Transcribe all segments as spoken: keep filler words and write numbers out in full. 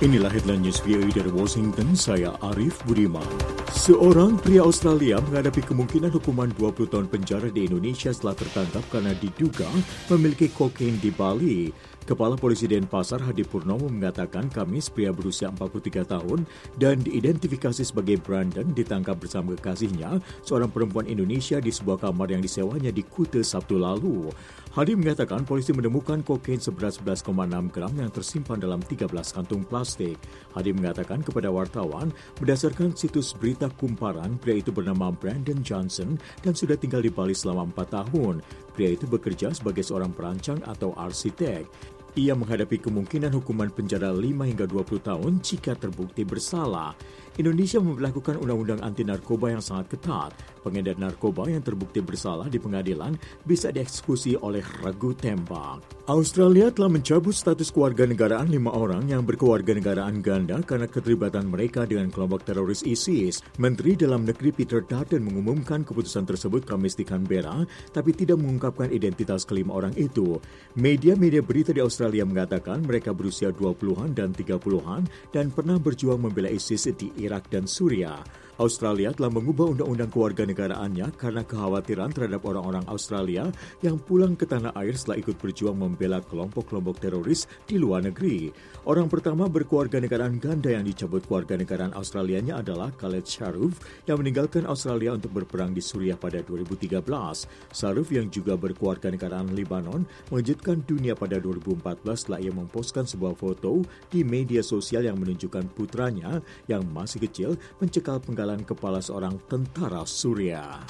Inilah headline news V O A dari Washington, saya Arif Budiman. Seorang pria Australia menghadapi kemungkinan hukuman dua puluh tahun penjara di Indonesia setelah tertangkap karena diduga memiliki kokain di Bali. Kepala Polisi Denpasar Hadi Purnomo mengatakan Kamis pria berusia empat puluh tiga tahun dan diidentifikasi sebagai Brandon ditangkap bersama kekasihnya, seorang perempuan Indonesia di sebuah kamar yang disewanya di Kuta Sabtu lalu. Hadi mengatakan polisi menemukan kokain seberat sebelas koma enam gram yang tersimpan dalam tiga belas kantung plastik. Hadi mengatakan kepada wartawan, berdasarkan situs berita kumparan, pria itu bernama Brandon Johnson dan sudah tinggal di Bali selama empat tahun. Pria itu bekerja sebagai seorang perancang atau arsitek. Ia menghadapi kemungkinan hukuman penjara lima hingga dua puluh tahun jika terbukti bersalah. Indonesia memperlakukan undang-undang anti narkoba yang sangat ketat. Pengedar narkoba yang terbukti bersalah di pengadilan bisa dieksekusi oleh regu tembak. Australia telah mencabut status kewarganegaraan lima orang yang berkewarganegaraan ganda karena keterlibatan mereka dengan kelompok teroris ISIS. Menteri Dalam Negeri Peter Dutton mengumumkan keputusan tersebut Kamis di Canberra, tapi tidak mengungkapkan identitas kelima orang itu. Media-media berita di Australia mengatakan mereka berusia dua puluhan dan tiga puluhan dan pernah berjuang membela ISIS di Irak dan Suriah. Australia telah mengubah undang-undang kewarganegaraannya karena kekhawatiran terhadap orang-orang Australia yang pulang ke tanah air setelah ikut berjuang membela kelompok-kelompok teroris di luar negeri. Orang pertama berkewarganegaraan ganda yang dicabut kewarganegaraan Australianya adalah Khaled Sharuf yang meninggalkan Australia untuk berperang di Suriah pada dua ribu tiga belas. Sharuf yang juga berkewarganegaraan Lebanon mengejutkan dunia pada dua ribu empat belas setelah ia memposkan sebuah foto di media sosial yang menunjukkan putranya yang masih kecil mencekal penggalan kepala seorang tentara Suriah.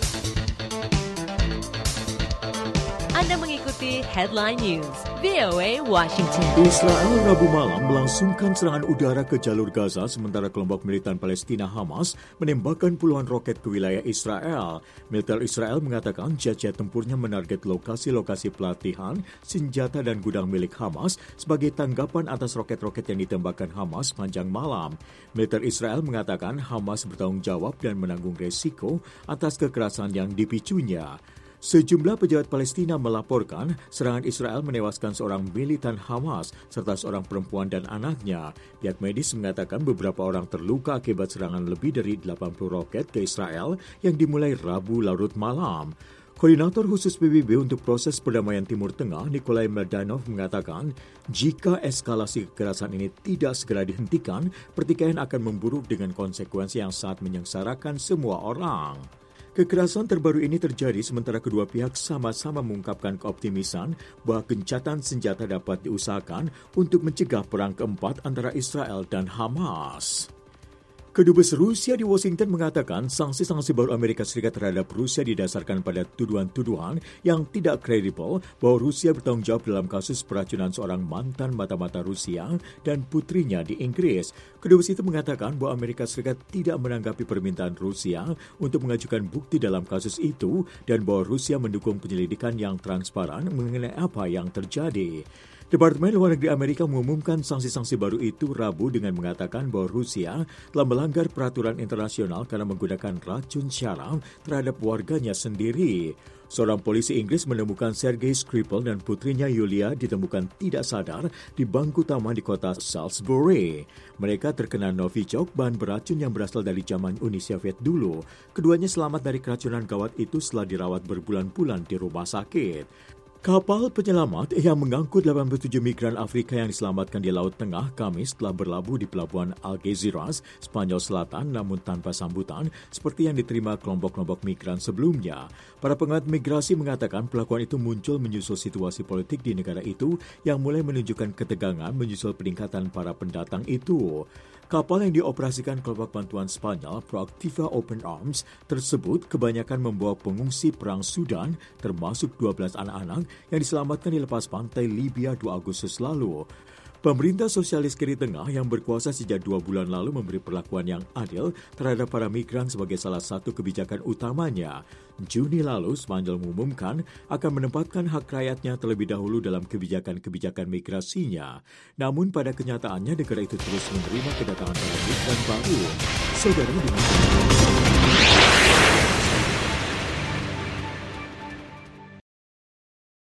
Anda mengikuti Headline News, V O A Washington. Israel Rabu malam melangsungkan serangan udara ke jalur Gaza sementara kelompok militan Palestina Hamas menembakkan puluhan roket ke wilayah Israel. Militer Israel mengatakan jet-jet tempurnya menarget lokasi-lokasi pelatihan, senjata dan gudang milik Hamas sebagai tanggapan atas roket-roket yang ditembakkan Hamas panjang malam. Militer Israel mengatakan Hamas bertanggung jawab dan menanggung resiko atas kekerasan yang dipicunya. Sejumlah pejabat Palestina melaporkan serangan Israel menewaskan seorang militan Hamas serta seorang perempuan dan anaknya. Pihak medis mengatakan beberapa orang terluka akibat serangan lebih dari delapan puluh roket ke Israel yang dimulai Rabu larut malam. Koordinator khusus P B B untuk proses perdamaian Timur Tengah, Nikolai Mladenov, mengatakan jika eskalasi kekerasan ini tidak segera dihentikan, pertikaian akan memburuk dengan konsekuensi yang sangat menyengsarakan semua orang. Kekerasan terbaru ini terjadi sementara kedua pihak sama-sama mengungkapkan keoptimisan bahwa gencatan senjata dapat diusahakan untuk mencegah perang keempat antara Israel dan Hamas. Kedubes Rusia di Washington mengatakan sanksi-sanksi baru Amerika Serikat terhadap Rusia didasarkan pada tuduhan-tuduhan yang tidak kredibel bahwa Rusia bertanggung jawab dalam kasus peracunan seorang mantan mata-mata Rusia dan putrinya di Inggris. Kedubes itu mengatakan bahwa Amerika Serikat tidak menanggapi permintaan Rusia untuk mengajukan bukti dalam kasus itu dan bahwa Rusia mendukung penyelidikan yang transparan mengenai apa yang terjadi. Departemen Luar Negeri Amerika mengumumkan sanksi-sanksi baru itu Rabu dengan mengatakan bahwa Rusia telah melanggar peraturan internasional karena menggunakan racun syaraf terhadap warganya sendiri. Seorang polisi Inggris menemukan Sergei Skripal dan putrinya Yulia ditemukan tidak sadar di bangku taman di kota Salisbury. Mereka terkena Novichok, bahan beracun yang berasal dari zaman Uni Soviet dulu. Keduanya selamat dari keracunan gawat itu setelah dirawat berbulan-bulan di rumah sakit. Kapal penyelamat yang mengangkut delapan puluh tujuh migran Afrika yang diselamatkan di Laut Tengah Kamis telah berlabuh di pelabuhan Algeciras, Spanyol Selatan namun tanpa sambutan seperti yang diterima kelompok-kelompok migran sebelumnya. Para pengamat migrasi mengatakan pelakuan itu muncul menyusul situasi politik di negara itu yang mulai menunjukkan ketegangan menyusul peningkatan para pendatang itu. Kapal yang dioperasikan kelompok bantuan Spanyol Proactiva Open Arms tersebut kebanyakan membawa pengungsi perang Sudan termasuk dua belas anak-anak yang diselamatkan di lepas pantai Libya dua Agustus lalu. Pemerintah sosialis kiri tengah yang berkuasa sejak dua bulan lalu memberi perlakuan yang adil terhadap para migran sebagai salah satu kebijakan utamanya. Juni lalu, Spanyol mengumumkan akan menempatkan hak rakyatnya terlebih dahulu dalam kebijakan-kebijakan migrasinya. Namun pada kenyataannya negara itu terus menerima kedatangan para migran baru. Saudara dengan